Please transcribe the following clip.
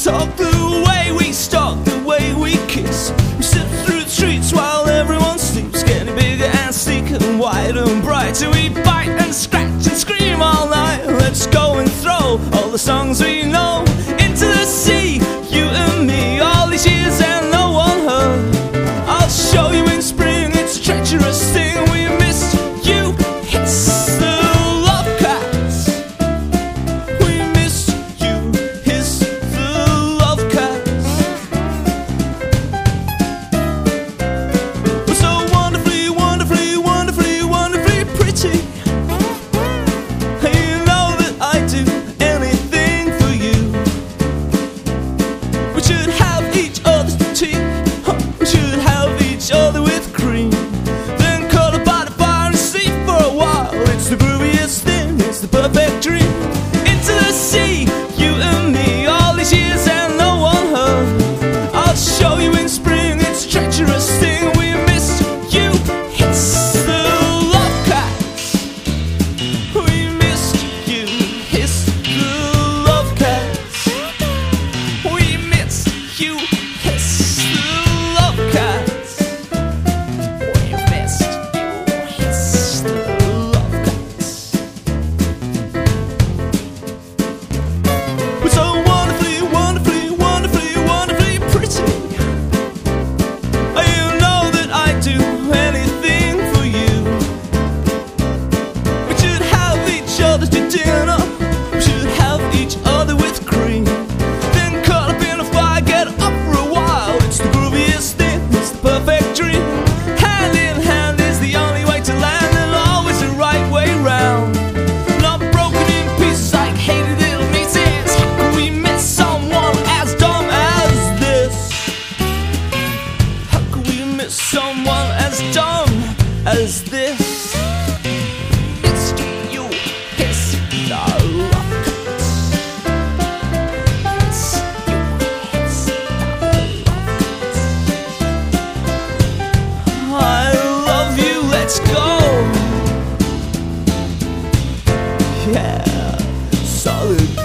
talk, the way we stalk, the way we kiss. We sit through the streets while everyone sleeps, getting bigger and sleeker and wide and bright. So we bite and scratch and scream all night. Let's go and throw all the songs we know into the sea, you and me. All these years and no one heard. I'll show you in spring, it's a treacherous thing. We missed you, hiss the love cats. We missed you, hiss the love cats. We're so wonderfully, wonderfully, wonderfully, wonderfully pretty. And you know that I do anything for you. We should have each other's tea. We should have each other with cream. Then cuddle by the fire and sleep for a while. It's the grooviest thing, it's the perfect dream. Into the sea, you and me. All these years and no one heard. I'll show you in spring, it's a treacherous thing. We missed you, hiss the love cats. We missed you, hiss the love cats. We missed you, hiss the love cats. We missed you, hiss the love cats. We're so wonderfully, wonderfully, wonderfully, wonderfully pretty. You know that I do anything for you. We should have each other to dinner. We should have each other with cream. Then cut up in a fire, get up for a while. It's the grooviest thing, it's the perfect dream. Hand in hand is the only way to land, and always the right way round. Not broken in pieces like hated little nieces. How can we miss someone as dumb as this? How can we miss someone as dumb as this? Missed you, hiss the love cats. Miss you, hiss the love cats. I love you, let's go. Yeah, solid